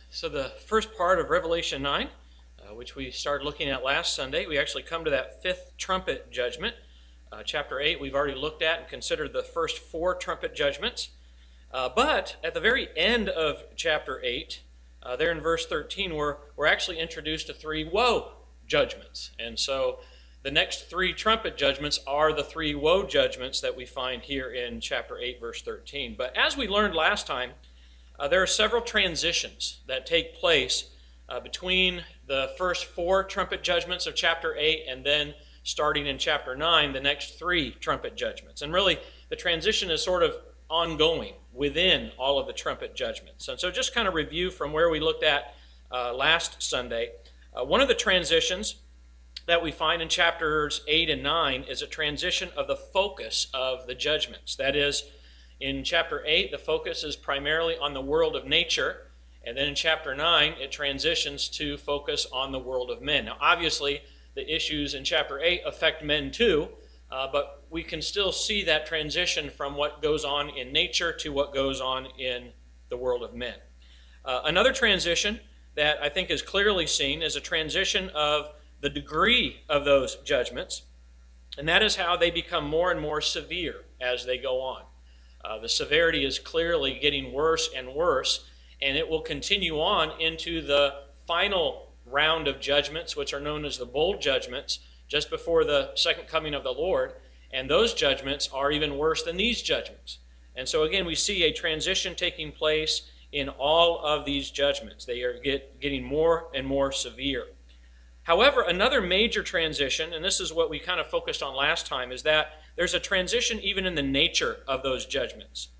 So the first part of Revelation 9, which we started looking at last Sunday, we actually come to that fifth trumpet judgment. Chapter 8, we've already looked at and considered the first four trumpet judgments. But at the very end of chapter 8, there in verse 13, we're actually introduced to three woe judgments. And so the next three trumpet judgments are the three woe judgments that we find here in chapter 8, verse 13. But as we learned last time, there are several transitions that take place between the first four trumpet judgments of chapter 8 and then starting in chapter 9, the next three trumpet judgments. And really, the transition is sort of ongoing within all of the trumpet judgments. And so just kind of review from where we looked at last Sunday. One of the transitions that we find in chapters 8 and 9 is a transition of the focus of the judgments. That is, in chapter 8, the focus is primarily on the world of nature, and then in chapter 9, it transitions to focus on the world of men. Now, obviously, the issues in chapter 8 affect men too, but we can still see that transition from what goes on in nature to what goes on in the world of men. Another transition that I think is clearly seen is a transition of the degree of those judgments, and that is how they become more and more severe as they go on. The severity is clearly getting worse and worse, and it will continue on into the final round of judgments, which are known as the bowl judgments, just before the second coming of the Lord. And those judgments are even worse than these judgments. And so again, we see a transition taking place in all of these judgments. They are getting more and more severe. However, another major transition, and this is what we kind of focused on last time, is that there's a transition even in the nature of those judgments.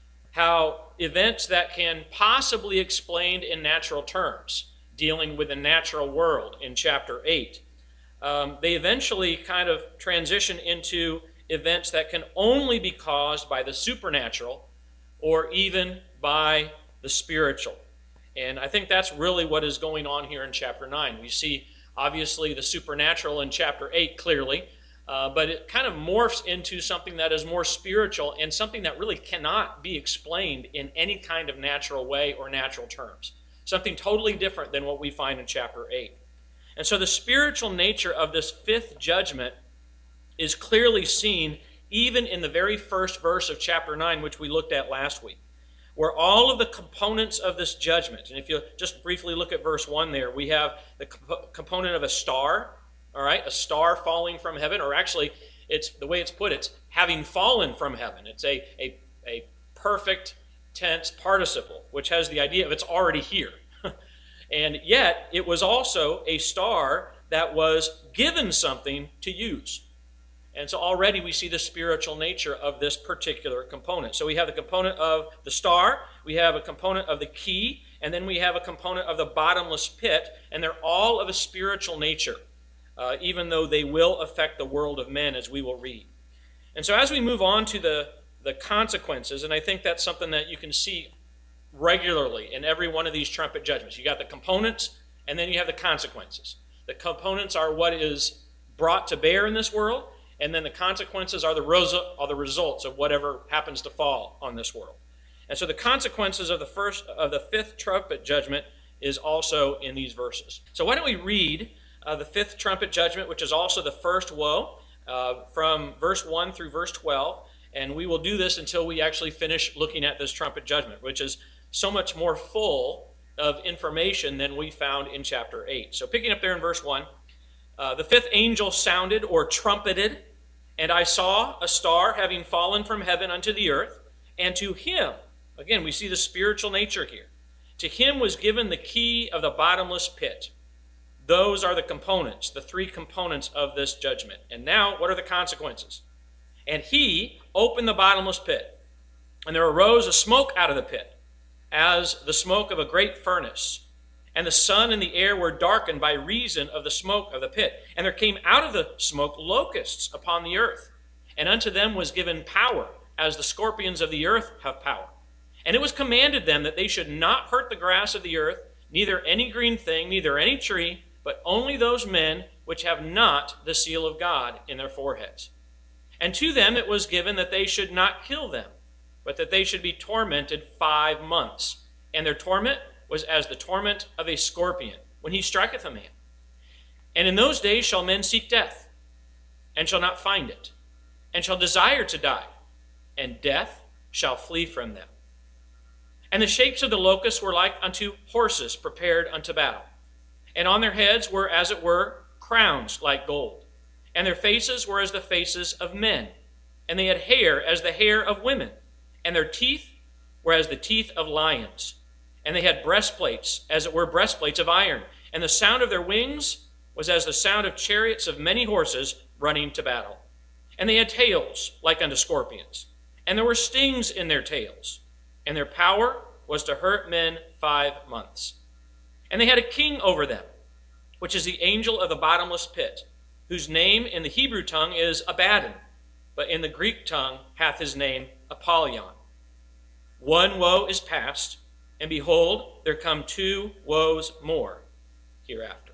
How events that can possibly be explained in natural terms, dealing with the natural world in chapter 8, they eventually kind of transition into events that can only be caused by the supernatural or even by the spiritual. And I think that's really what is going on here in chapter 9. We see obviously the supernatural in chapter 8 clearly, but it kind of morphs into something that is more spiritual and something that really cannot be explained in any kind of natural way or natural terms. Something totally different than what we find in chapter 8. And so the spiritual nature of this fifth judgment is clearly seen even in the very first verse of chapter 9, which we looked at last week, where all of the components of this judgment, and if you just briefly look at verse 1 there, we have the component of a star, all right, a star falling from heaven, or actually, it's the way it's put, it's having fallen from heaven. It's a perfect tense participle, which has the idea of it's already here. And yet, it was also a star that was given something to use. And so already we see the spiritual nature of this particular component. So we have the component of the star, we have a component of the key, and then we have a component of the bottomless pit, and they're all of a spiritual nature, even though they will affect the world of men, as we will read. And so as we move on to the consequences, and I think that's something that you can see regularly in every one of these trumpet judgments. You got the components, and then you have the consequences. The components are what is brought to bear in this world, and then the consequences are the results of whatever happens to fall on this world. And so the consequences of the fifth trumpet judgment is also in these verses. So why don't we read the fifth trumpet judgment, which is also the first woe, from verse 1 through verse 12, and we will do this until we actually finish looking at this trumpet judgment, which is so much more full of information than we found in chapter 8. So picking up there in verse 1, the fifth angel sounded or trumpeted, and I saw a star having fallen from heaven unto the earth, and to him, again, we see the spiritual nature here, to him was given the key of the bottomless pit. Those are the components, the three components of this judgment. And now, what are the consequences? And he opened the bottomless pit, and there arose a smoke out of the pit, as the smoke of a great furnace. And the sun and the air were darkened by reason of the smoke of the pit. And there came out of the smoke locusts upon the earth. And unto them was given power, as the scorpions of the earth have power. And it was commanded them that they should not hurt the grass of the earth, neither any green thing, neither any tree, but only those men which have not the seal of God in their foreheads. And to them it was given that they should not kill them, but that they should be tormented 5 months. And their torment was as the torment of a scorpion when he striketh a man. And in those days shall men seek death, and shall not find it, and shall desire to die, and death shall flee from them. And the shapes of the locusts were like unto horses prepared unto battle. And on their heads were, as it were, crowns like gold. And their faces were as the faces of men. And they had hair as the hair of women. And their teeth were as the teeth of lions. And they had breastplates, as it were breastplates of iron. And the sound of their wings was as the sound of chariots of many horses running to battle. And they had tails like unto scorpions. And there were stings in their tails. And their power was to hurt men 5 months. And they had a king over them, which is the angel of the bottomless pit, whose name in the Hebrew tongue is Abaddon, but in the Greek tongue hath his name Apollyon. One woe is past, and behold, there come 2 woes more hereafter.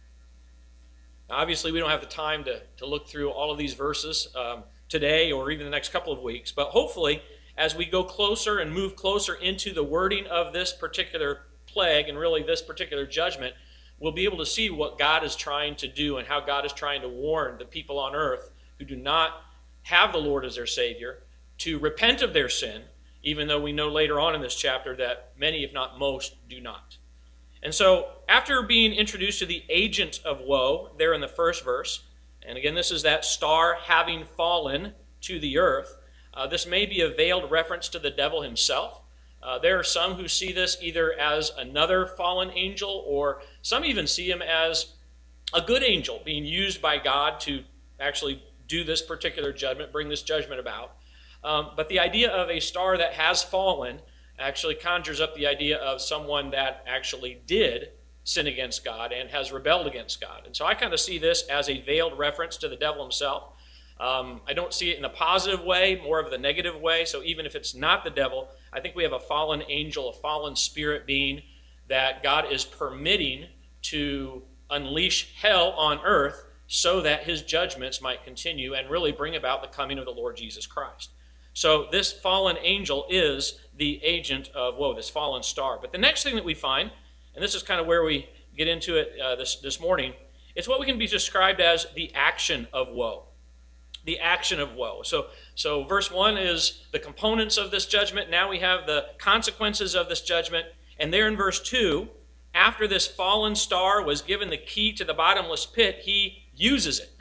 Now, obviously, we don't have the time to look through all of these verses today or even the next couple of weeks, but hopefully, as we go closer and move closer into the wording of this particular plague and really this particular judgment, we'll be able to see what God is trying to do and how God is trying to warn the people on earth who do not have the Lord as their Savior to repent of their sin, even though we know later on in this chapter that many, if not most, do not. And so, after being introduced to the agent of woe there in the first verse, and again, this is that star having fallen to the earth, this may be a veiled reference to the devil himself. There are some who see this either as another fallen angel, or some even see him as a good angel being used by God to actually do this particular judgment, bring this judgment about. But the idea of a star that has fallen actually conjures up the idea of someone that actually did sin against God and has rebelled against God. And so I kind of see this as a veiled reference to the devil himself. I don't see it in a positive way, more of the negative way. So even if it's not the devil, I think we have a fallen angel, a fallen spirit being that God is permitting to unleash hell on earth so that his judgments might continue and really bring about the coming of the Lord Jesus Christ. So this fallen angel is the agent of woe, this fallen star. But the next thing that we find, and this is kind of where we get into it this morning, it's what we can be described as the action of woe. The action of woe. So verse 1 is the components of this judgment. Now we have the consequences of this judgment. And there in verse 2, after this fallen star was given the key to the bottomless pit, he uses it.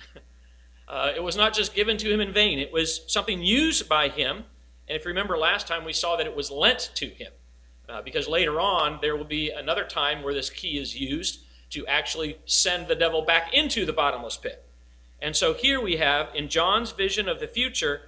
It was not just given to him in vain. It was something used by him. And if you remember last time, we saw that it was lent to him. Because later on, there will be another time where this key is used to actually send the devil back into the bottomless pit. And so here we have, in John's vision of the future,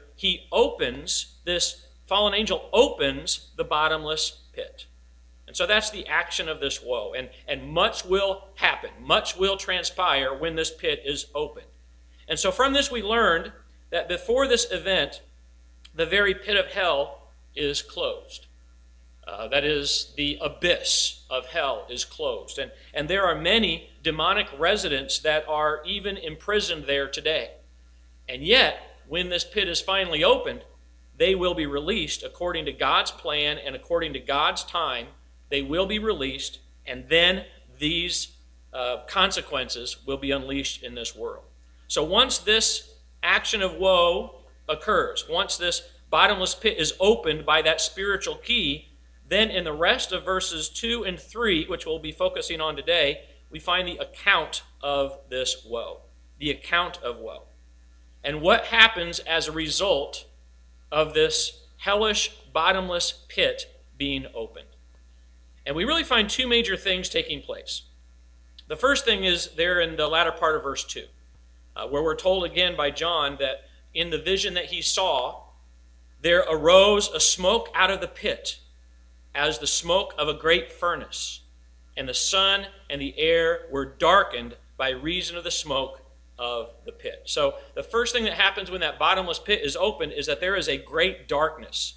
this fallen angel opens the bottomless pit. And so that's the action of this woe. And much will happen, much will transpire when this pit is opened. And so from this we learned that before this event, the very pit of hell is closed. That is, the abyss of hell is closed. And there are many demonic residents that are even imprisoned there today. And yet, when this pit is finally opened, they will be released according to God's plan and according to God's time. They will be released, and then these consequences will be unleashed in this world. So once this action of woe occurs, once this bottomless pit is opened by that spiritual key, then in the rest of verses 2 and 3, which we'll be focusing on today, we find the account of this woe. The account of woe. And what happens as a result of this hellish, bottomless pit being opened. And we really find 2 major things taking place. The first thing is there in the latter part of verse 2, where we're told again by John that in the vision that he saw, there arose a smoke out of the pit, as the smoke of a great furnace, and the sun and the air were darkened by reason of the smoke of the pit. So the first thing that happens when that bottomless pit is opened is that there is a great darkness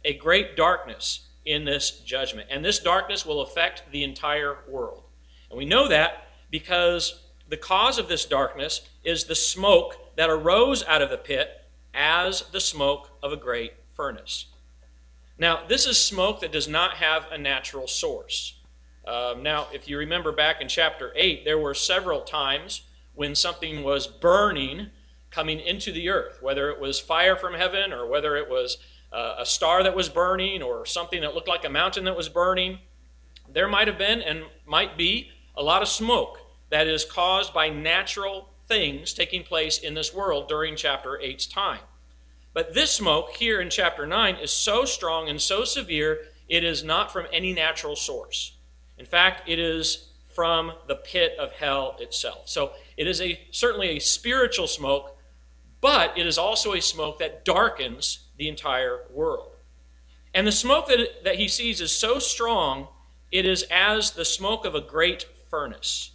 in this judgment. And this darkness will affect the entire world. And we know that because the cause of this darkness is the smoke that arose out of the pit as the smoke of a great furnace. Now, this is smoke that does not have a natural source. Now, if you remember back in chapter 8, there were several times when something was burning coming into the earth, whether it was fire from heaven or whether it was a star that was burning or something that looked like a mountain that was burning. There might have been and might be a lot of smoke that is caused by natural things taking place in this world during chapter 8's time. But this smoke here in chapter 9 is so strong and so severe, it is not from any natural source. In fact, it is from the pit of hell itself. So it is certainly a spiritual smoke, but it is also a smoke that darkens the entire world. And the smoke that he sees is so strong, it is as the smoke of a great furnace.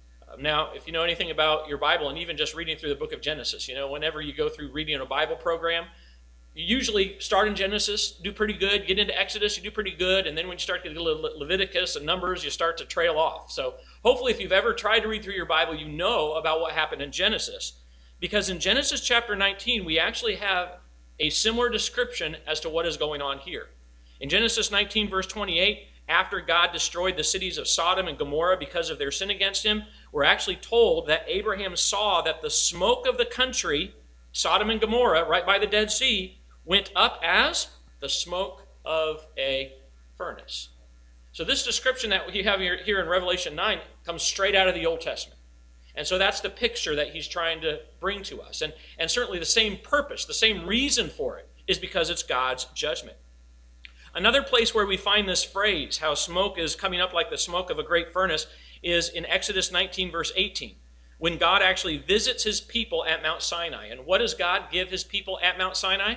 Now, if you know anything about your Bible and even just reading through the book of Genesis, whenever you go through reading a Bible program, you usually start in Genesis, do pretty good, get into Exodus, you do pretty good, and then when you start to get Leviticus and Numbers, you start to trail off. So hopefully if you've ever tried to read through your Bible, you know about what happened in Genesis. Because in Genesis chapter 19, we actually have a similar description as to what is going on here. In Genesis 19, verse 28, after God destroyed the cities of Sodom and Gomorrah because of their sin against him, we're actually told that Abraham saw that the smoke of the country, Sodom and Gomorrah, right by the Dead Sea, went up as the smoke of a furnace. So this description that we have here in Revelation 9 comes straight out of the Old Testament. And so that's the picture that he's trying to bring to us. And certainly the same purpose, the same reason for it, is because it's God's judgment. Another place where we find this phrase, how smoke is coming up like the smoke of a great furnace, is in Exodus 19, verse 18, when God actually visits his people at Mount Sinai. And what does God give his people at Mount Sinai?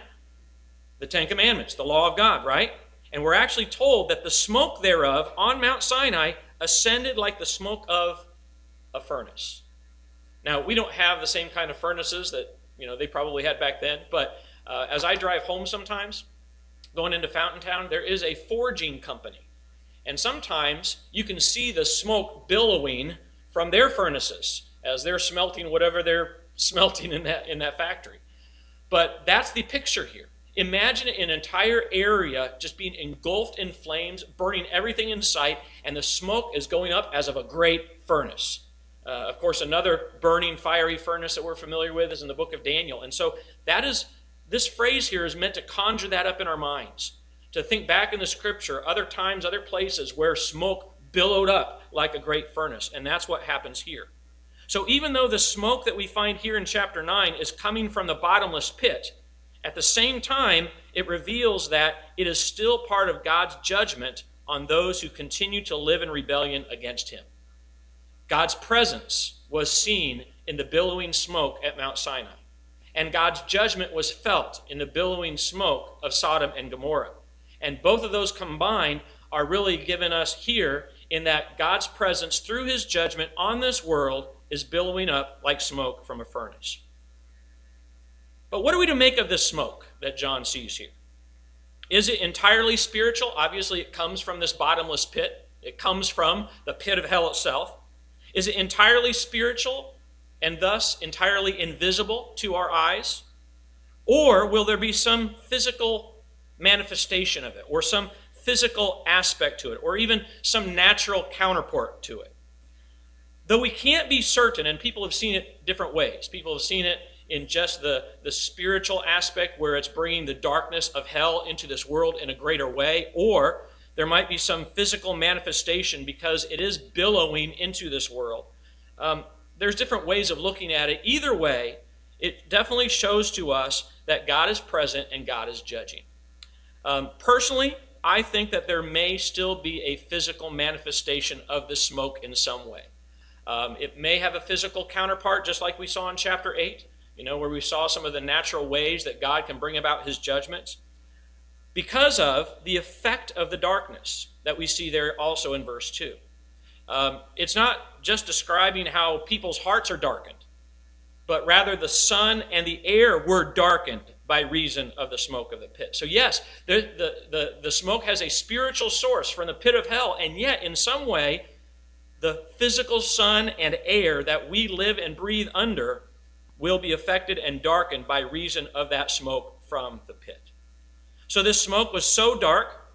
The Ten Commandments, the law of God, right? And we're actually told that the smoke thereof on Mount Sinai ascended like the smoke of a furnace. Now, we don't have the same kind of furnaces that they probably had back then, but as I drive home sometimes, going into Fountain Town, there is a forging company. And sometimes you can see the smoke billowing from their furnaces as they're smelting whatever they're smelting in that factory. But that's the picture here. Imagine an entire area just being engulfed in flames, burning everything in sight, and the smoke is going up as of a great furnace. Of course, another burning fiery furnace that we're familiar with is in the book of Daniel. And so this phrase here is meant to conjure that up in our minds, to think back in the scripture, other times, other places where smoke billowed up like a great furnace. And that's what happens here. So even though the smoke that we find here in chapter 9 is coming from the bottomless pit, at the same time, it reveals that it is still part of God's judgment on those who continue to live in rebellion against him. God's presence was seen in the billowing smoke at Mount Sinai. And God's judgment was felt in the billowing smoke of Sodom and Gomorrah. And both of those combined are really given us here in that God's presence through his judgment on this world is billowing up like smoke from a furnace. But what are we to make of this smoke that John sees here? Is it entirely spiritual? Obviously, it comes from this bottomless pit. It comes from the pit of hell itself. Is it entirely spiritual and thus entirely invisible to our eyes? Or will there be some physical manifestation of it, or some physical aspect to it, or even some natural counterpart to it? Though we can't be certain, and people have seen it different ways. People have seen it in just the spiritual aspect where it's bringing the darkness of hell into this world in a greater way, or there might be some physical manifestation because it is billowing into this world. There's different ways of looking at it. Either way, it definitely shows to us that God is present and God is judging. Personally, I think that there may still be a physical manifestation of the smoke in some way. It may have a physical counterpart, just like we saw in chapter 8, where we saw some of the natural ways that God can bring about his judgments, because of the effect of the darkness that we see there also in verse 2. It's not just describing how people's hearts are darkened, but rather the sun and the air were darkened by reason of the smoke of the pit. So yes, the smoke has a spiritual source from the pit of hell, and yet in some way, the physical sun and air that we live and breathe under will be affected and darkened by reason of that smoke from the pit. So this smoke was so dark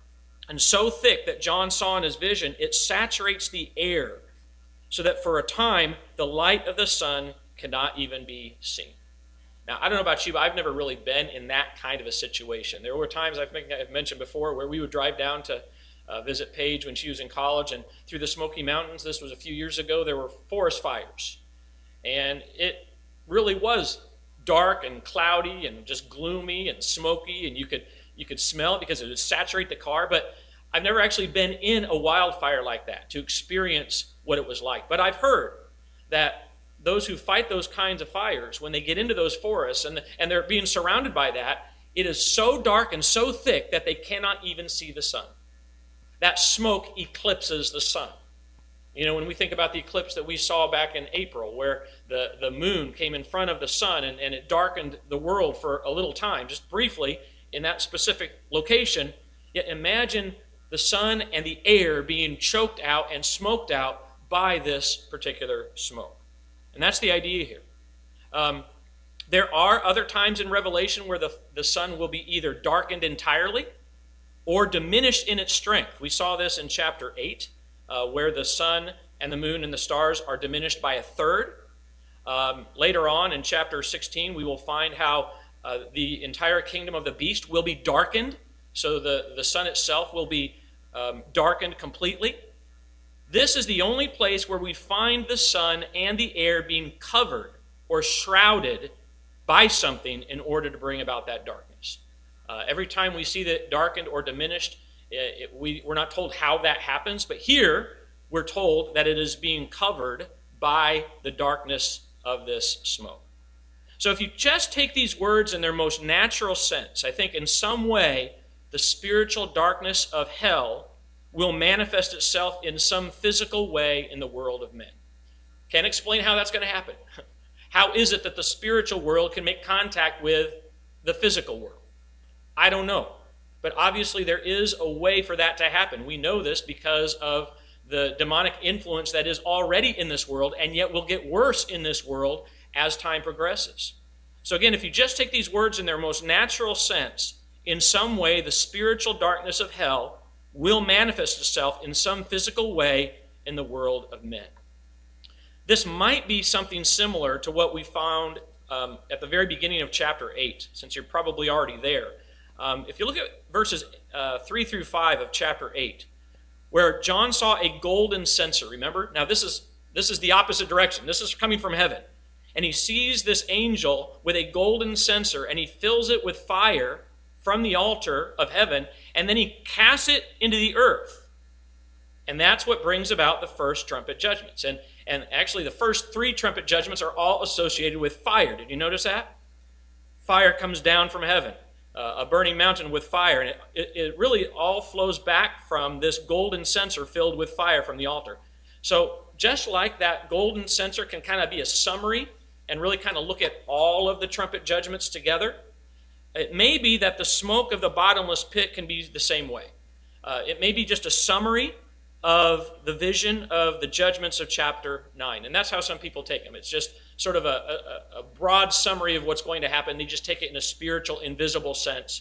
and so thick that John saw in his vision, it saturates the air, so that for a time the light of the sun cannot even be seen. Now, I don't know about you, but I've never really been in that kind of a situation. There were times, I think I've mentioned before, where we would drive down to visit Paige when she was in college, and through the Smoky Mountains, this was a few years ago, there were forest fires. And it really was dark and cloudy and just gloomy and smoky, and you could smell it because it would saturate the car. But I've never actually been in a wildfire like that to experience what it was like. But I've heard that those who fight those kinds of fires, when they get into those forests and they're being surrounded by that, it is so dark and so thick that they cannot even see the sun. That smoke eclipses the sun. You know, when we think about the eclipse that we saw back in April, where the moon came in front of the sun and it darkened the world for a little time, just briefly in that specific location, yet imagine the sun and the air being choked out and smoked out by this particular smoke. And that's the idea here. There are other times in Revelation where the sun will be either darkened entirely or diminished in its strength. We saw this in chapter 8, where the sun and the moon and the stars are diminished by a third. Later on in chapter 16, we will find how the entire kingdom of the beast will be darkened, so the sun itself will be darkened completely. This is the only place where we find the sun and the air being covered or shrouded by something in order to bring about that darkness. Every time we see that darkened or diminished, we're not told how that happens, but here we're told that it is being covered by the darkness of this smoke. So if you just take these words in their most natural sense, I think in some way the spiritual darkness of hell will manifest itself in some physical way in the world of men. Can't explain how that's going to happen. How is it that the spiritual world can make contact with the physical world? I don't know. But obviously there is a way for that to happen. We know this because of the demonic influence that is already in this world and yet will get worse in this world as time progresses. So again, if you just take these words in their most natural sense, in some way the spiritual darkness of hell will manifest itself in some physical way in the world of men. This might be something similar to what we found at the very beginning of chapter 8, since you're probably already there. If you look at verses 3 through 5 of chapter 8, where John saw a golden censer, remember? Now this is the opposite direction. This is coming from heaven. And he sees this angel with a golden censer, and he fills it with fire from the altar of heaven, and then he casts it into the earth. And that's what brings about the first trumpet judgments. And actually the first 3 trumpet judgments are all associated with fire. Did you notice that? Fire comes down from heaven. A burning mountain with fire. And it really all flows back from this golden censer filled with fire from the altar. So just like that golden censer can kind of be a summary and really kind of look at all of the trumpet judgments together, it may be that the smoke of the bottomless pit can be the same way. It may be just a summary of the vision of the judgments of chapter 9. And that's how some people take them. It's just sort of a broad summary of what's going to happen. They just take it in a spiritual, invisible sense.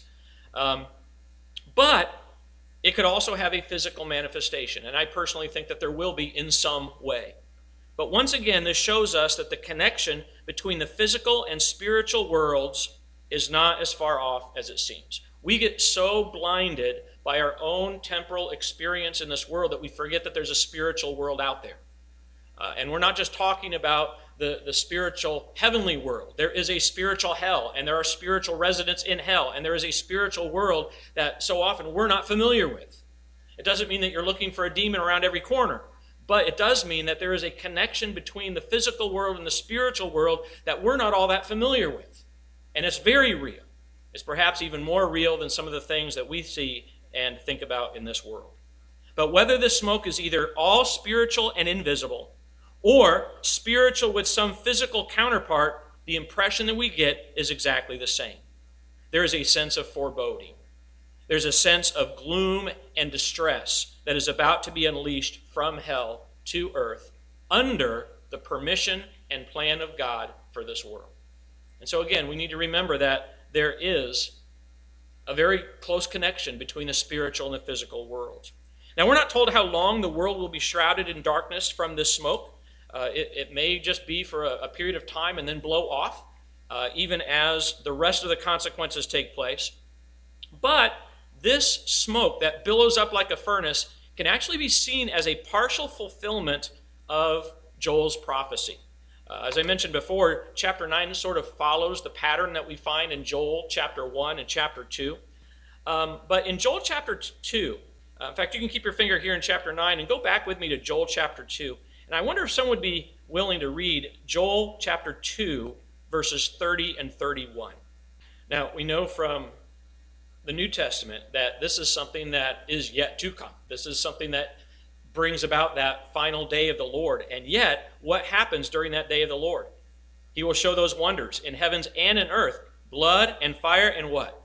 But it could also have a physical manifestation. And I personally think that there will be in some way. But once again, this shows us that the connection between the physical and spiritual worlds is not as far off as it seems. We get so blinded by our own temporal experience in this world that we forget that there's a spiritual world out there. And we're not just talking about the spiritual heavenly world. There is a spiritual hell, and there are spiritual residents in hell, and there is a spiritual world that so often we're not familiar with. It doesn't mean that you're looking for a demon around every corner, but it does mean that there is a connection between the physical world and the spiritual world that we're not all that familiar with. And it's very real. It's perhaps even more real than some of the things that we see and think about in this world. But whether this smoke is either all spiritual and invisible, or spiritual with some physical counterpart, the impression that we get is exactly the same. There is a sense of foreboding. There's a sense of gloom and distress that is about to be unleashed from hell to earth under the permission and plan of God for this world. And so again, we need to remember that there is a very close connection between the spiritual and the physical world. Now, we're not told how long the world will be shrouded in darkness from this smoke. It may just be for a period of time and then blow off, even as the rest of the consequences take place. But this smoke that billows up like a furnace can actually be seen as a partial fulfillment of Joel's prophecy. As I mentioned before, chapter 9 sort of follows the pattern that we find in Joel chapter 1 and chapter 2. But in Joel chapter 2, in fact, you can keep your finger here in chapter 9 and go back with me to Joel chapter 2. And I wonder if someone would be willing to read Joel chapter 2, verses 30 and 31. Now, we know from the New Testament that this is something that is yet to come. This is something that brings about that final day of the Lord. And yet, what happens during that day of the Lord? He will show those wonders in heavens and in earth, blood and fire and what?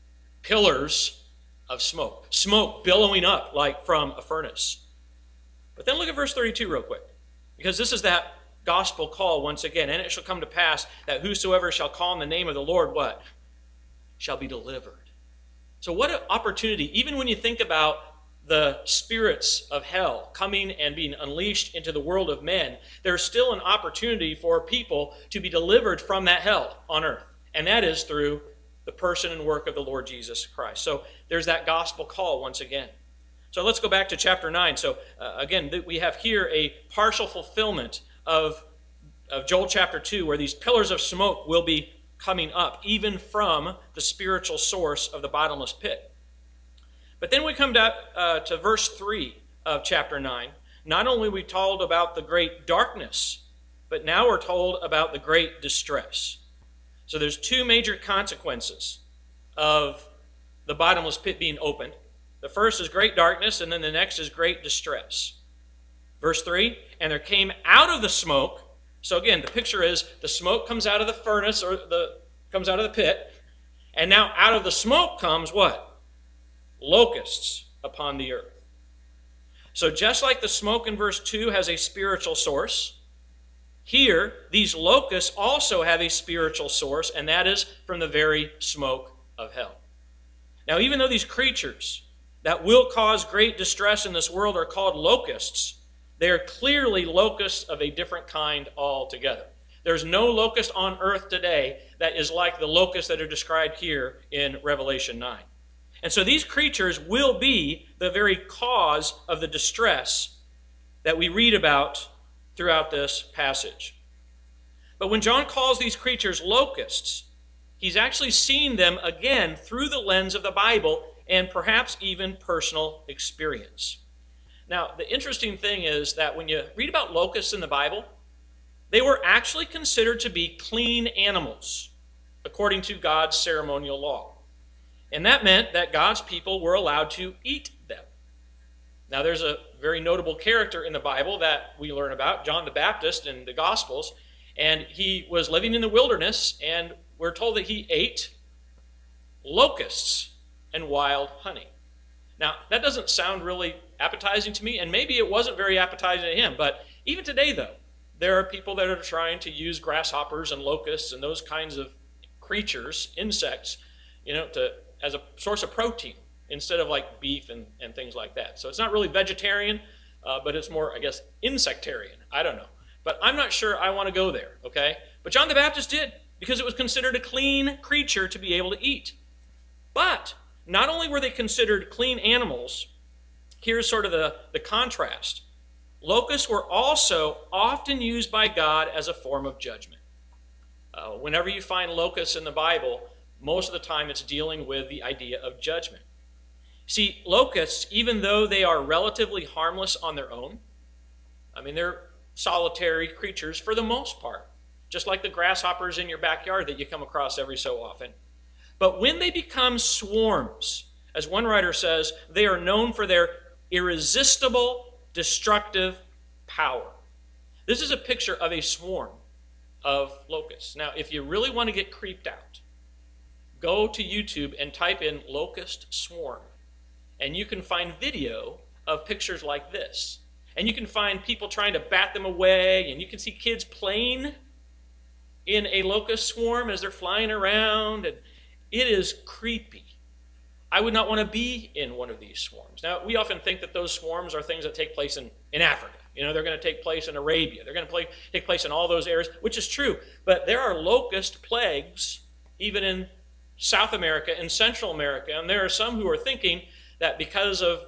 Pillars of smoke. Smoke billowing up like from a furnace. But then look at verse 32 real quick, because this is that gospel call once again. And it shall come to pass that whosoever shall call on the name of the Lord, what? Shall be delivered. So what an opportunity, even when you think about the spirits of hell coming and being unleashed into the world of men, there's still an opportunity for people to be delivered from that hell on earth. And that is through the person and work of the Lord Jesus Christ. So there's that gospel call once again. So let's go back to chapter 9. So again, we have here a partial fulfillment of Joel chapter 2, where these pillars of smoke will be coming up, even from the spiritual source of the bottomless pit. But then we come to verse 3 of chapter 9. Not only are we told about the great darkness, but now we're told about the great distress. So there's two major consequences of the bottomless pit being opened. The first is great darkness, and then the next is great distress. Verse 3, and there came out of the smoke. So again, the picture is the smoke comes out of the furnace, or comes out of the pit, and now out of the smoke comes what? Locusts upon the earth. So just like the smoke in verse 2 has a spiritual source, here these locusts also have a spiritual source, and that is from the very smoke of hell. Now, even though these creatures that will cause great distress in this world are called locusts, they are clearly locusts of a different kind altogether. There's no locust on earth today that is like the locusts that are described here in Revelation 9. And so these creatures will be the very cause of the distress that we read about throughout this passage. But when John calls these creatures locusts, he's actually seeing them again through the lens of the Bible and perhaps even personal experience. Now, the interesting thing is that when you read about locusts in the Bible, they were actually considered to be clean animals, according to God's ceremonial law. And that meant that God's people were allowed to eat them. Now, there's a very notable character in the Bible that we learn about, John the Baptist in the Gospels, and he was living in the wilderness, and we're told that he ate locusts and wild honey. Now, that doesn't sound really appetizing to me, and maybe it wasn't very appetizing to him, but even today, though, there are people that are trying to use grasshoppers and locusts and those kinds of creatures, insects, as a source of protein instead of like beef and things like that. So it's not really vegetarian, but it's more, I guess, insectarian. I don't know. But I'm not sure I want to go there, okay? But John the Baptist did, because it was considered a clean creature to be able to eat. But not only were they considered clean animals, here's sort of the contrast. Locusts were also often used by God as a form of judgment. Whenever you find locusts in the Bible, most of the time it's dealing with the idea of judgment. See, locusts, even though they are relatively harmless on their own, they're solitary creatures for the most part, just like the grasshoppers in your backyard that you come across every so often. But when they become swarms, as one writer says, they are known for their irresistible, destructive power. This is a picture of a swarm of locusts. Now, if you really want to get creeped out, go to YouTube and type in locust swarm, and you can find video of pictures like this. And you can find people trying to bat them away, and you can see kids playing in a locust swarm as they're flying around, and it is creepy. I would not want to be in one of these swarms. Now, we often think that those swarms are things that take place in Africa. They're going to take place in Arabia. They're going to take place in all those areas, which is true. But there are locust plagues even in South America and Central America. And there are some who are thinking that because of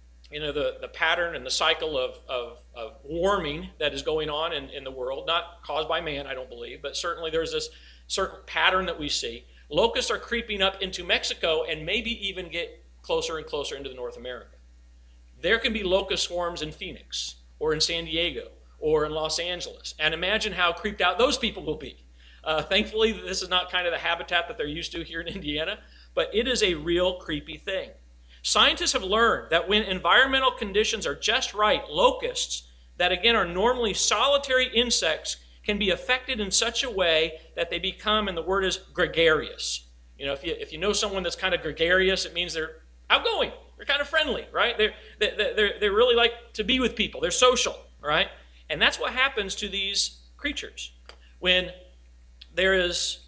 the pattern and the cycle of warming that is going on in the world, not caused by man, I don't believe, but certainly there's this certain pattern that we see. Locusts are creeping up into Mexico and maybe even get closer and closer into North America. There can be locust swarms in Phoenix or in San Diego or in Los Angeles. And imagine how creeped out those people will be. Thankfully, this is not kind of the habitat that they're used to here in Indiana, but it is a real creepy thing. Scientists have learned that when environmental conditions are just right, locusts, that again are normally solitary insects, can be affected in such a way that they become, and the word is gregarious. If you know someone that's kind of gregarious, it means they're outgoing. They're kind of friendly, right? They really like to be with people. They're social, right? And that's what happens to these creatures. When there is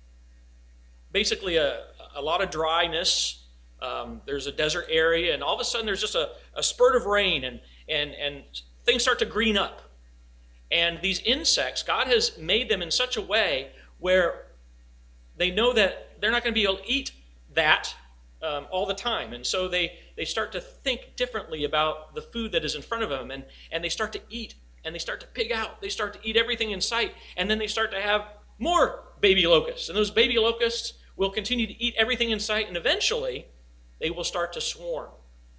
basically a lot of dryness, there's a desert area, and all of a sudden there's just a spurt of rain, and things start to green up. And these insects, God has made them in such a way where they know that they're not going to be able to eat that all the time. And so they start to think differently about the food that is in front of them. And they start to eat, and they start to pig out. They start to eat everything in sight. And then they start to have more baby locusts. And those baby locusts will continue to eat everything in sight. And eventually, they will start to swarm.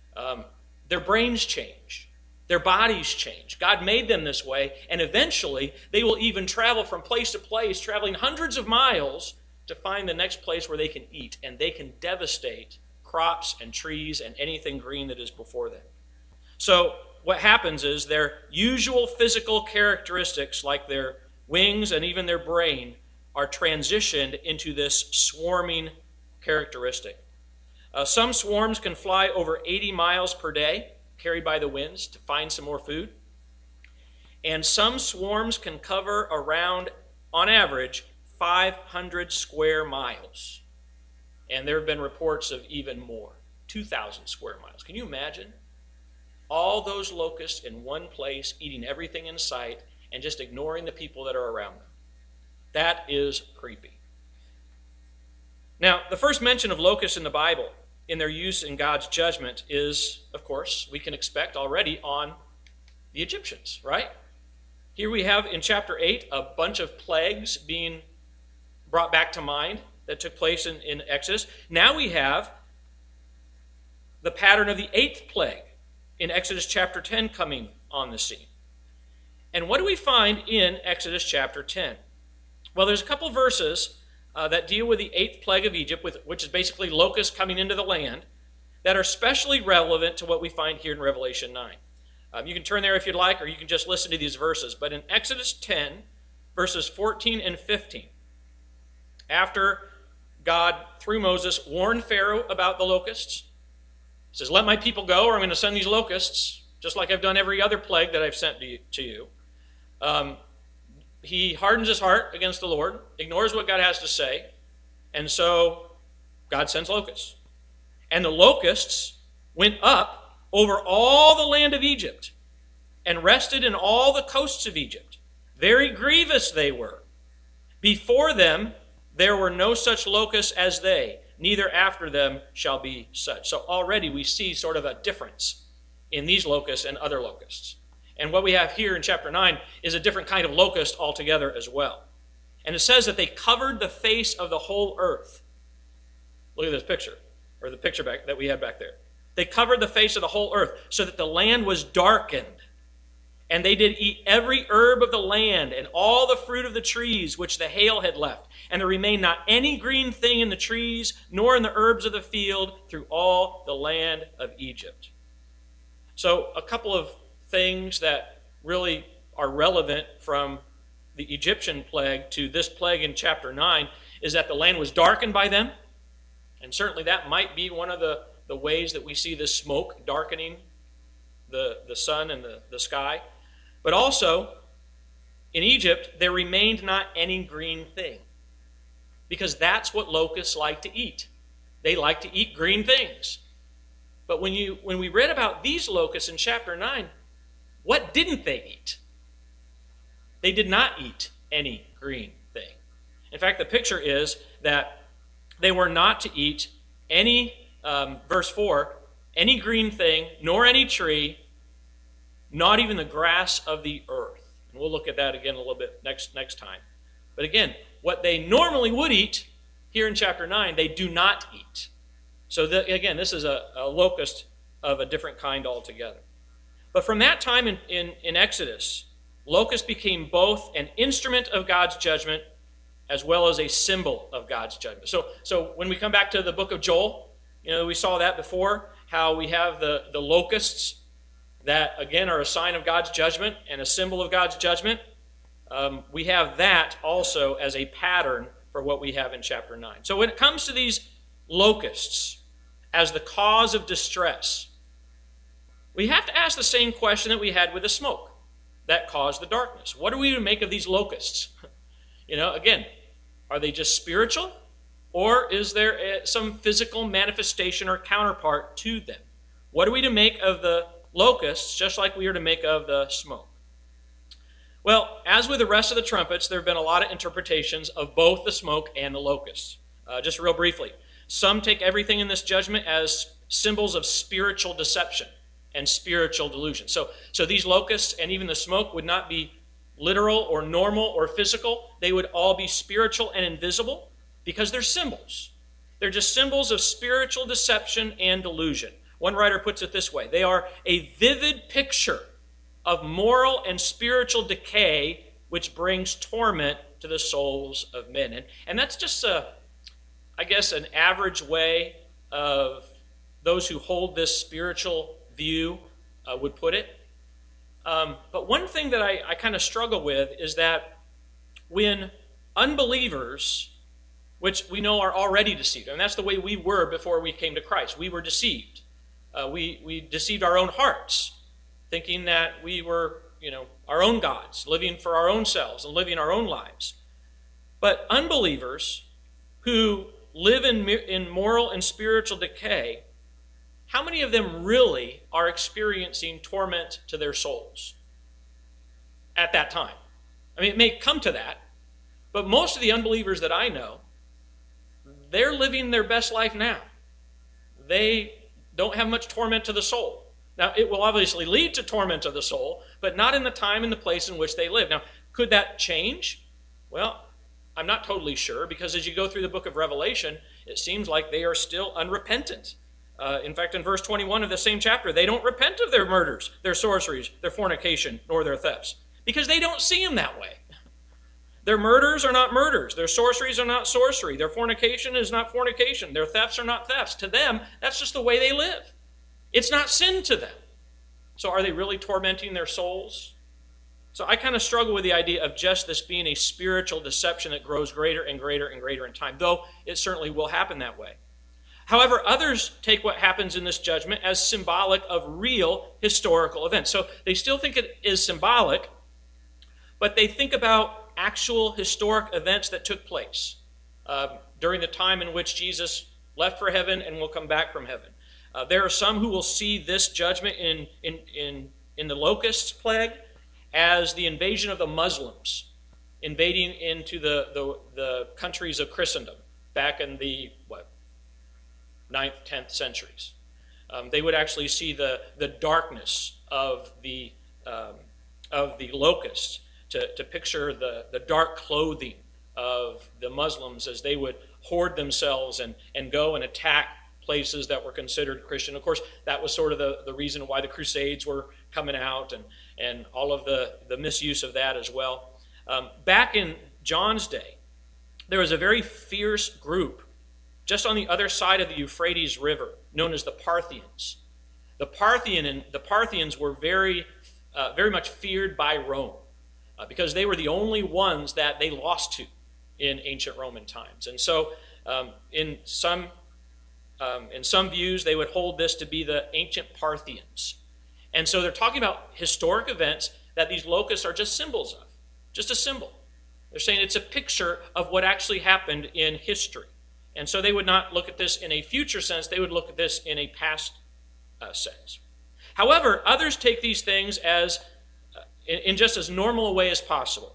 Their brains change. Their bodies change. God made them this way, and eventually they will even travel from place to place, traveling hundreds of miles to find the next place where they can eat, and they can devastate crops and trees and anything green that is before them. So what happens is their usual physical characteristics, like their wings and even their brain, are transitioned into this swarming characteristic. Some swarms can fly over 80 miles per day, carried by the winds, to find some more food. And some swarms can cover around, on average, 500 square miles. And there have been reports of even more, 2,000 square miles. Can you imagine? All those locusts in one place, eating everything in sight, and just ignoring the people that are around them. That is creepy. Now, the first mention of locusts in the Bible, in their use in God's judgment, is, of course, we can expect already on the Egyptians, right? Here we have in chapter 8 a bunch of plagues being brought back to mind that took place in Exodus. Now we have the pattern of the 8th plague in Exodus chapter 10 coming on the scene. And what do we find in Exodus chapter 10? Well, there's a couple verses that deal with the 8th plague of Egypt, which is basically locusts coming into the land, that are especially relevant to what we find here in Revelation 9. You can turn there if you'd like, or you can just listen to these verses. But in Exodus 10, verses 14 and 15, after God, through Moses, warned Pharaoh about the locusts, he says, "Let my people go, or I'm going to send these locusts, just like I've done every other plague that I've sent to you." He hardens his heart against the Lord, ignores what God has to say, and so God sends locusts. And the locusts went up over all the land of Egypt and rested in all the coasts of Egypt. Very grievous they were. Before them there were no such locusts as they, neither after them shall be such. So already we see sort of a difference in these locusts and other locusts. And what we have here in chapter 9 is a different kind of locust altogether as well. And it says that they covered the face of the whole earth. Look at this picture, or the picture that we had back there. They covered the face of the whole earth so that the land was darkened. And they did eat every herb of the land and all the fruit of the trees which the hail had left. And there remained not any green thing in the trees, nor in the herbs of the field, through all the land of Egypt. So a couple of things that really are relevant from the Egyptian plague to this plague in chapter 9 is that the land was darkened by them. And certainly that might be one of the ways that we see this smoke darkening the sun and the sky. But also, in Egypt, there remained not any green thing, because that's what locusts like to eat. They like to eat green things. But when we read about these locusts in chapter 9, what didn't they eat? They did not eat any green thing. In fact, the picture is that they were not to eat any, verse 4, any green thing, nor any tree, not even the grass of the earth. And we'll look at that again a little bit next time. But again, what they normally would eat here in chapter 9, they do not eat. So again, this is a locust of a different kind altogether. But from that time in Exodus, locust became both an instrument of God's judgment as well as a symbol of God's judgment. So when we come back to the book of Joel, we saw that before, how we have the locusts that, again, are a sign of God's judgment and a symbol of God's judgment. We have that also as a pattern for what we have in chapter 9. So when it comes to these locusts as the cause of distress, we have to ask the same question that we had with the smoke that caused the darkness. What are we to make of these locusts? Again, are they just spiritual, or is there some physical manifestation or counterpart to them? What are we to make of the locusts, just like we are to make of the smoke? Well, as with the rest of the trumpets, there have been a lot of interpretations of both the smoke and the locusts. Just real briefly, some take everything in this judgment as symbols of spiritual deception and spiritual delusion. So these locusts and even the smoke would not be literal or normal or physical. They would all be spiritual and invisible because they're symbols. They're just symbols of spiritual deception and delusion. One writer puts it this way: they are a vivid picture of moral and spiritual decay which brings torment to the souls of men. And that's just, an average way of those who hold this spiritual view would put it. But one thing that I kind of struggle with is that when unbelievers, which we know are already deceived, and that's the way we were before we came to Christ. We were deceived. We deceived our own hearts, thinking that we were, our own gods, living for our own selves and living our own lives. But unbelievers who live in moral and spiritual decay, how many of them really are experiencing torment to their souls at that time? I mean, it may come to that, but most of the unbelievers that I know, they're living their best life now. They don't have much torment to the soul. Now, it will obviously lead to torment of the soul, but not in the time and the place in which they live. Now, could that change? Well, I'm not totally sure, because as you go through the book of Revelation, it seems like they are still unrepentant. In fact, in verse 21 of the same chapter, they don't repent of their murders, their sorceries, their fornication, nor their thefts, because they don't see them that way. Their murders are not murders. Their sorceries are not sorcery. Their fornication is not fornication. Their thefts are not thefts. To them, that's just the way they live. It's not sin to them. So are they really tormenting their souls? So I kind of struggle with the idea of just this being a spiritual deception that grows greater and greater and greater in time, though it certainly will happen that way. However, others take what happens in this judgment as symbolic of real historical events. So they still think it is symbolic, but they think about actual historic events that took place during the time in which Jesus left for heaven and will come back from heaven. There are some who will see this judgment in the locust plague as the invasion of the Muslims, invading into the countries of Christendom back in the 9th, 10th centuries. They would actually see the darkness of the locusts to picture the dark clothing of the Muslims as they would hoard themselves and go and attack places that were considered Christian. Of course, that was sort of the reason why the Crusades were coming out and all of the misuse of that as well. Back in John's day, there was a very fierce group just on the other side of the Euphrates River, known as the Parthians. The Parthians were very much feared by Rome because they were the only ones that they lost to in ancient Roman times. And so in some views, they would hold this to be the ancient Parthians. And so they're talking about historic events that these locusts are just symbols of, just a symbol. They're saying it's a picture of what actually happened in history. And so they would not look at this in a future sense. They would look at this in a past sense. However, others take these things as in just as normal a way as possible.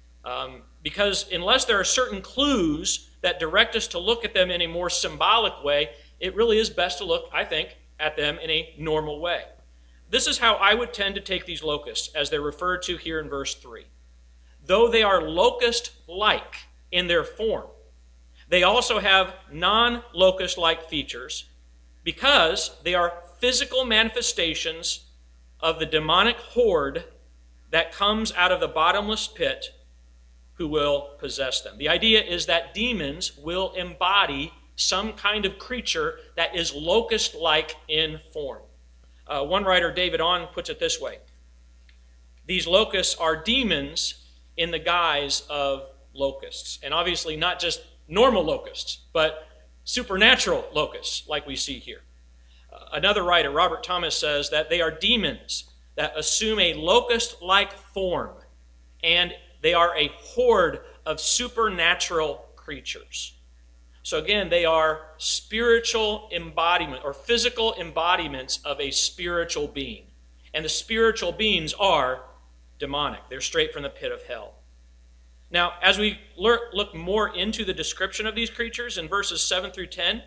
Because unless there are certain clues that direct us to look at them in a more symbolic way, it really is best to look, I think, at them in a normal way. This is how I would tend to take these locusts as they're referred to here in verse 3. Though they are locust-like in their form, they also have non-locust-like features because they are physical manifestations of the demonic horde that comes out of the bottomless pit who will possess them. The idea is that demons will embody some kind of creature that is locust-like in form. One writer, David Onn, puts it this way. These locusts are demons in the guise of locusts. And obviously not just normal locusts, but supernatural locusts like we see here. Another writer, Robert Thomas, says that they are demons that assume a locust-like form, and they are a horde of supernatural creatures. So again, they are spiritual embodiment or physical embodiments of a spiritual being. And the spiritual beings are demonic. They're straight from the pit of hell. Now, as we look more into the description of these creatures in verses 7 through 10,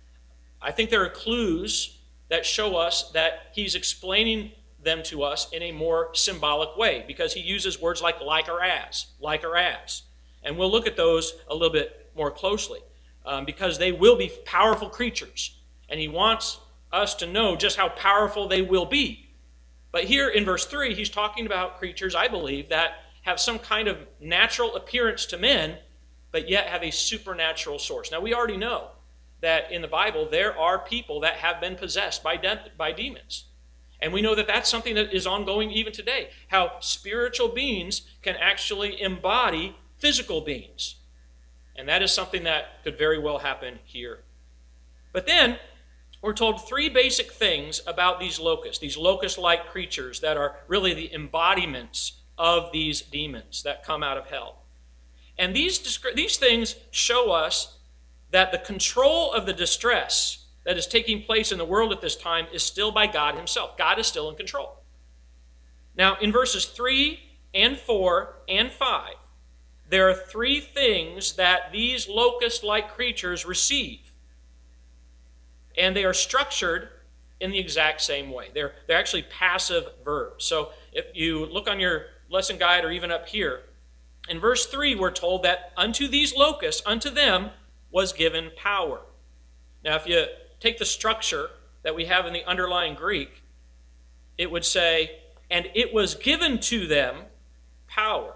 I think there are clues that show us that he's explaining them to us in a more symbolic way, because he uses words like or as. And we'll look at those a little bit more closely, because they will be powerful creatures, and he wants us to know just how powerful they will be. But here in verse 3, he's talking about creatures, I believe, that have some kind of natural appearance to men, but yet have a supernatural source. Now, we already know that in the Bible, there are people that have been possessed by demons. And we know that that's something that is ongoing even today, how spiritual beings can actually embody physical beings. And that is something that could very well happen here. But then, we're told three basic things about these locusts, these locust-like creatures that are really the embodiments of these demons that come out of hell. And these things show us that the control of the distress that is taking place in the world at this time is still by God himself. God is still in control. Now, in verses 3 and 4 and 5, there are three things that these locust-like creatures receive. And they are structured in the exact same way. They're actually passive verbs. So if you look on your lesson guide or even up here, in verse 3 we're told that unto these locusts, unto them was given power. Now if you take the structure that we have in the underlying Greek, it would say, and it was given to them power.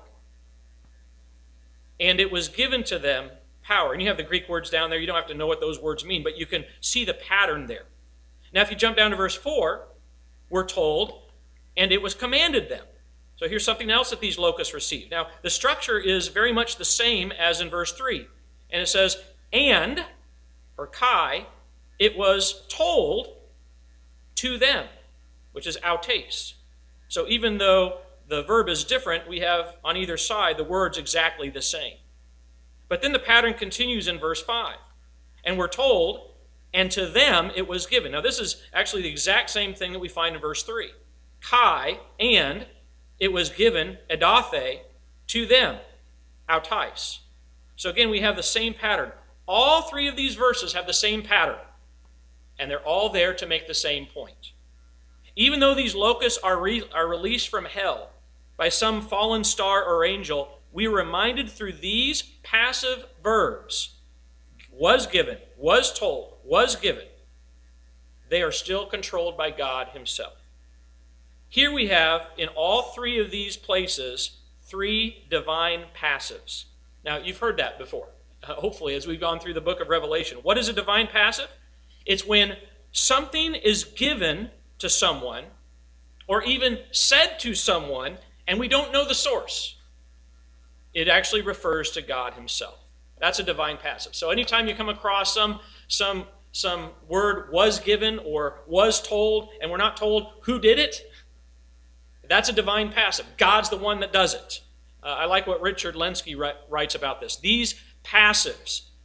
And it was given to them power. And you have the Greek words down there. You don't have to know what those words mean, but you can see the pattern there. Now, if you jump down to verse 4, we're told, and it was commanded them. So here's something else that these locusts received. Now, the structure is very much the same as in verse 3. And it says, and, or kai, it was told to them, which is autes. So even though the verb is different, we have on either side the words exactly the same. But then the pattern continues in verse 5. And we're told, and to them it was given. Now this is actually the exact same thing that we find in verse 3. Kai, and it was given, edathe, to them, autais. So again, we have the same pattern. All three of these verses have the same pattern. And they're all there to make the same point. Even though these locusts are released from hell by some fallen star or angel, we are reminded through these passive verbs, was given, was told, was given, they are still controlled by God himself. Here we have, in all three of these places, three divine passives. Now, you've heard that before, hopefully, as we've gone through the book of Revelation. What is a divine passive? It's when something is given to someone, or even said to someone, and we don't know the source. It actually refers to God himself. That's a divine passive. So anytime you come across some word was given or was told, and we're not told who did it, that's a divine passive. God's the one that does it. I like what Richard Lenski writes about this. These passives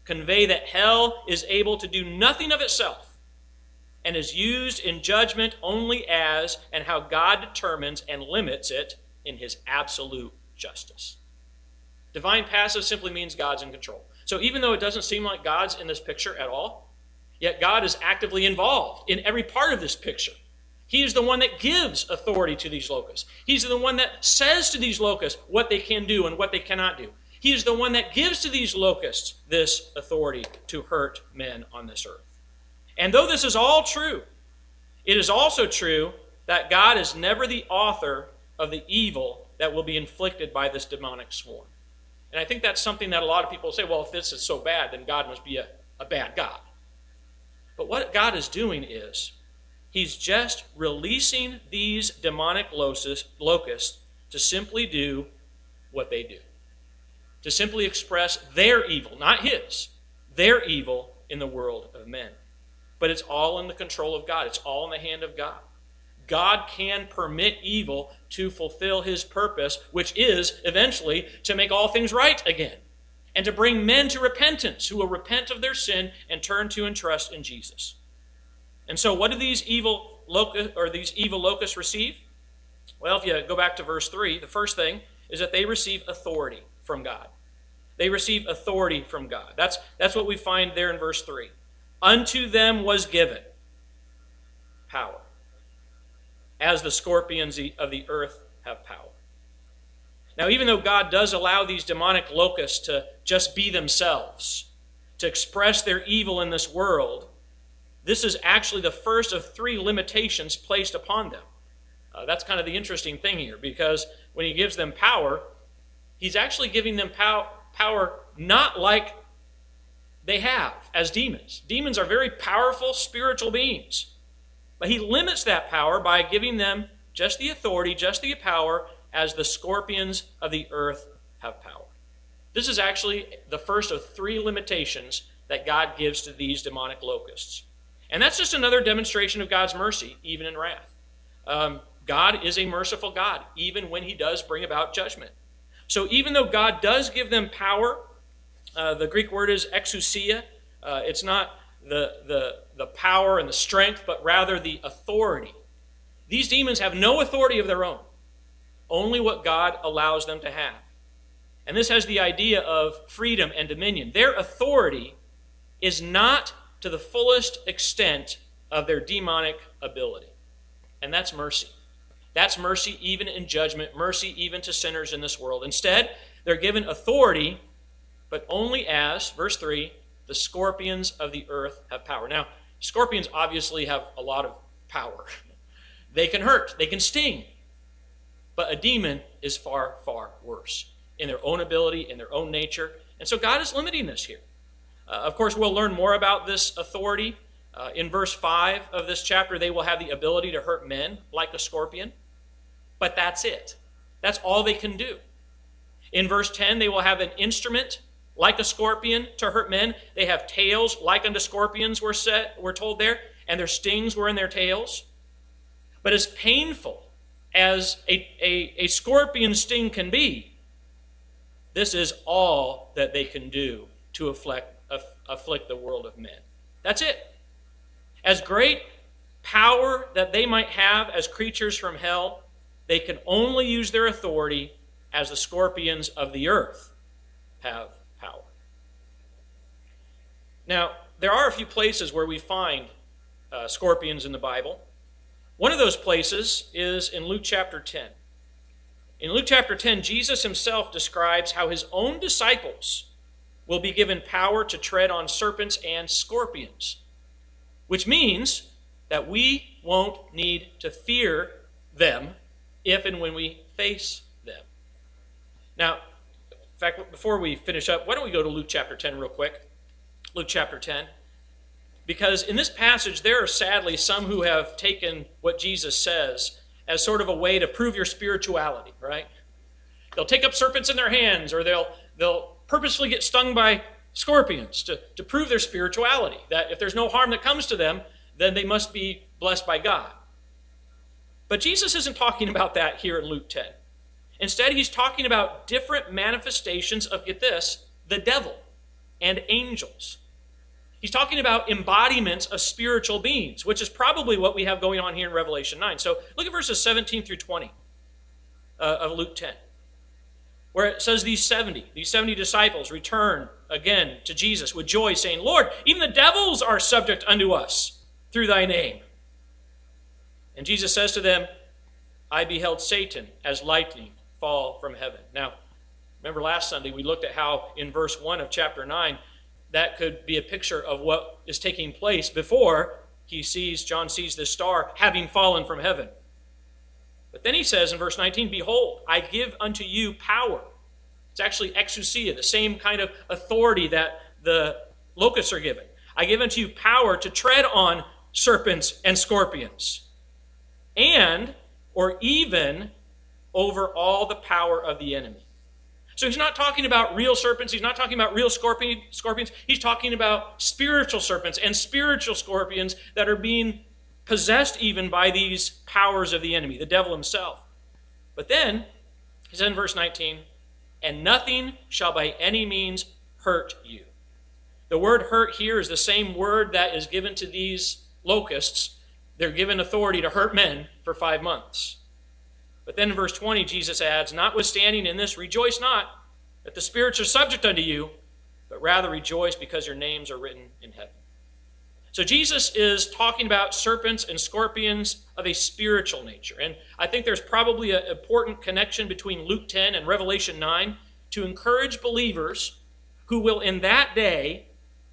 convey that hell is able to do nothing of itself and is used in judgment only as and how God determines and limits it in his absolute justice. Divine passive simply means God's in control. So even though it doesn't seem like God's in this picture at all, yet God is actively involved in every part of this picture. He is the one that gives authority to these locusts. He's the one that says to these locusts what they can do and what they cannot do. He is the one that gives to these locusts this authority to hurt men on this earth. And though this is all true, it is also true that God is never the author of the evil that will be inflicted by this demonic swarm. And I think that's something that a lot of people say, well, if this is so bad, then God must be a bad God. But what God is doing is, he's just releasing these demonic locusts to simply do what they do. To simply express their evil, not his, their evil in the world of men. But it's all in the control of God. It's all in the hand of God. God can permit evil to fulfill his purpose, which is eventually to make all things right again and to bring men to repentance who will repent of their sin and turn to and trust in Jesus. And so what do these evil locusts receive? Well, if you go back to verse 3, the first thing is that they receive authority from God. They receive authority from God. That's what we find there in verse 3. Unto them was given power, as the scorpions of the earth have power. Now, even though God does allow these demonic locusts to just be themselves, to express their evil in this world, this is actually the first of 3 limitations placed upon them. That's kind of the interesting thing here, because when he gives them power, he's actually giving them power not like they have as demons. Demons are very powerful spiritual beings. But he limits that power by giving them just the authority, just the power, as the scorpions of the earth have power. This is actually the first of 3 limitations that God gives to these demonic locusts. And that's just another demonstration of God's mercy, even in wrath. God is a merciful God, even when he does bring about judgment. So even though God does give them power, the Greek word is exousia. It's not the power and the strength, but rather the authority. These demons have no authority of their own, only what God allows them to have. And this has the idea of freedom and dominion. Their authority is not to the fullest extent of their demonic ability. And that's mercy. That's mercy even in judgment, mercy even to sinners in this world. Instead, they're given authority, but only as, verse 3, the scorpions of the earth have power. Now, scorpions obviously have a lot of power. They can hurt, they can sting. But a demon is far, far worse in their own ability, in their own nature. And so God is limiting this here. Of course, we'll learn more about this authority. In verse 5 of this chapter, they will have the ability to hurt men like a scorpion. But that's it. That's all they can do. In verse 10, they will have an instrument like a scorpion to hurt men. They have tails like unto scorpions, we're told there, and their stings were in their tails. But as painful as a scorpion sting can be, this is all that they can do to afflict the world of men. That's it. As great power that they might have as creatures from hell, they can only use their authority as the scorpions of the earth have power. Now, there are a few places where we find scorpions in the Bible. One of those places is in Luke chapter 10. In Luke chapter 10, Jesus himself describes how his own disciples will be given power to tread on serpents and scorpions, which means that we won't need to fear them if and when we face them. Now, in fact, before we finish up, why don't we go to Luke chapter 10 real quick? Luke chapter 10. Because in this passage, there are sadly some who have taken what Jesus says as sort of a way to prove your spirituality, right? They'll take up serpents in their hands, or they'll purposefully get stung by scorpions to prove their spirituality, that if there's no harm that comes to them, then they must be blessed by God. But Jesus isn't talking about that here in Luke 10. Instead, he's talking about different manifestations of, get this, the devil and angels. He's talking about embodiments of spiritual beings, which is probably what we have going on here in Revelation 9. So look at verses 17 through 20 of Luke 10, where it says these 70 disciples return again to Jesus with joy, saying, Lord, even the devils are subject unto us through thy name. And Jesus says to them, I beheld Satan as lightning fall from heaven. Now, remember last Sunday we looked at how in verse 1 of chapter 9, that could be a picture of what is taking place before John sees this star having fallen from heaven. But then he says in verse 19, behold, I give unto you power. It's actually exousia, the same kind of authority that the locusts are given. I give unto you power to tread on serpents and scorpions, and, or even, over all the power of the enemy. So he's not talking about real serpents. He's not talking about real scorpions. He's talking about spiritual serpents and spiritual scorpions that are being possessed even by these powers of the enemy, the devil himself. But then, he says in verse 19, and nothing shall by any means hurt you. The word hurt here is the same word that is given to these locusts. They're given authority to hurt men for 5 months. But then in verse 20, Jesus adds, notwithstanding in this, rejoice not that the spirits are subject unto you, but rather rejoice because your names are written in heaven. So Jesus is talking about serpents and scorpions of a spiritual nature. And I think there's probably an important connection between Luke 10 and Revelation 9 to encourage believers who will in that day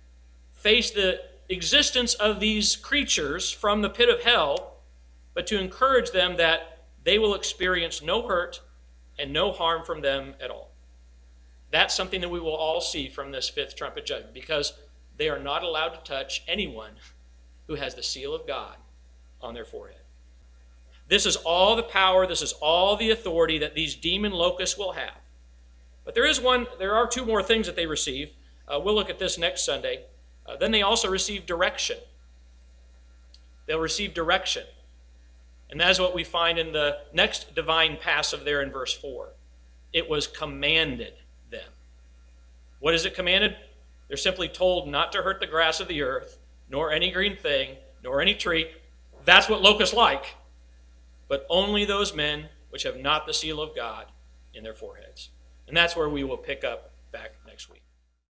face the existence of these creatures from the pit of hell, but to encourage them that they will experience no hurt and no harm from them at all. That's something that we will all see from this fifth trumpet judgment, because they are not allowed to touch anyone who has the seal of God on their forehead. This is all the power, this is all the authority that these demon locusts will have. But there are two more things that they receive. We'll look at this next Sunday. Then they also receive direction. They'll receive direction. And that is what we find in the next divine passive there in verse 4. It was commanded them. What is it commanded? They're simply told not to hurt the grass of the earth, nor any green thing, nor any tree. That's what locusts like. But only those men which have not the seal of God in their foreheads. And that's where we will pick up back next week.